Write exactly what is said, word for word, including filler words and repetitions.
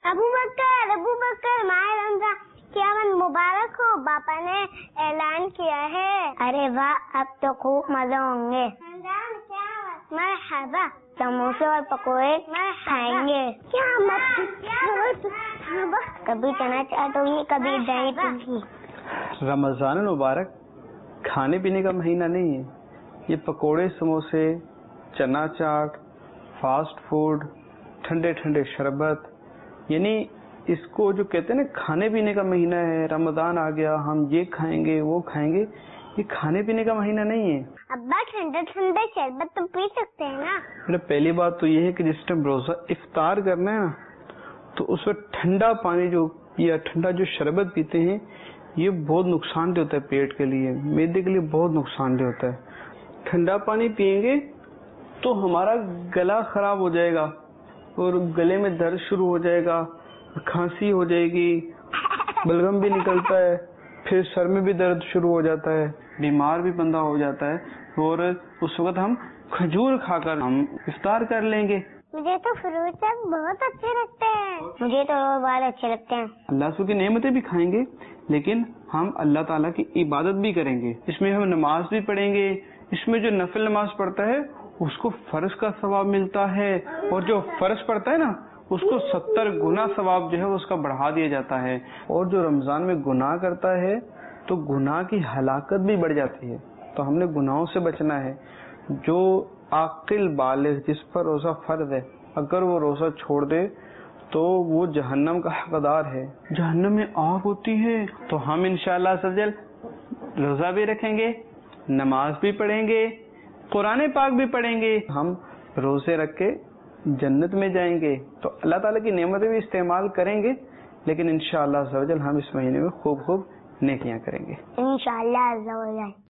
ابو بکر ابو بکر ماہ رمضان کی آمد مبارک ہو، باپا نے اعلان کیا ہے۔ ارے واہ، اب تو خوب مزے ہوں گے۔ رمضان کی آمد مرحبا، سموسے اور پکوڑے کھائیں گے۔ کیا مت کبھی چنا چاٹ ہوگی، کبھی دہی پھلکی۔ رمضان المبارک کھانے پینے کا مہینہ نہیں ہے، یہ پکوڑے، سموسے، چنا چاٹ، فاسٹ فوڈ، ٹھنڈے ٹھنڈے شربت، یعنی اس کو جو کہتے ہیں نا کھانے پینے کا مہینہ ہے، رمضان آ گیا ہم یہ کھائیں گے وہ کھائیں گے، یہ کھانے پینے کا مہینہ نہیں ہے۔ ابا ٹھنڈے ٹھنڈے شربت تو پی سکتے ہیں نا؟ میرا پہلی بات تو یہ ہے کہ جس ٹائم روزہ افطار کرنا ہے نا تو اس وقت ٹھنڈا پانی جو یا ٹھنڈا جو شربت پیتے ہیں یہ بہت نقصان دہ ہوتا ہے، پیٹ کے لیے، معدے کے لیے بہت نقصان دہ ہوتا ہے۔ ٹھنڈا پانی پیئیں گے تو ہمارا گلا خراب ہو جائے گا اور گلے میں درد شروع ہو جائے گا، کھانسی ہو جائے گی، بلغم بھی نکلتا ہے، پھر سر میں بھی درد شروع ہو جاتا ہے، بیمار بھی بندہ ہو جاتا ہے، اور اس وقت ہم کھجور کھا کر ہم افطار کر لیں گے۔ مجھے تو فروٹ بہت اچھے لگتے ہیں، مجھے تو بہت اچھے لگتے ہیں۔ اللہ سو کی نعمتیں بھی کھائیں گے لیکن ہم اللہ تعالیٰ کی عبادت بھی کریں گے، اس میں ہم نماز بھی پڑھیں گے، اس میں جو نفل نماز پڑھتا ہے اس کو فرض کا ثواب ملتا ہے، اور جو فرض پڑھتا ہے نا اس کو ستر گنا ثواب جو ہے اس کا بڑھا دیا جاتا ہے، اور جو رمضان میں گناہ کرتا ہے تو گناہ کی ہلاکت بھی بڑھ جاتی ہے، تو ہم نے گناہوں سے بچنا ہے۔ جو عاقل بالغ جس پر روزہ فرض ہے اگر وہ روزہ چھوڑ دے تو وہ جہنم کا حقدار ہے، جہنم میں آگ ہوتی ہے۔ تو ہم انشاءاللہ سجل روزہ بھی رکھیں گے، نماز بھی پڑھیں گے، قرآن پاک بھی پڑھیں گے، ہم روزے رکھ کے جنت میں جائیں گے۔ تو اللہ تعالیٰ کی نعمتیں بھی استعمال کریں گے لیکن انشاءاللہ سجل ہم اس مہینے میں خوب خوب نیکیاں کریں گے انشاءاللہ عز و جل۔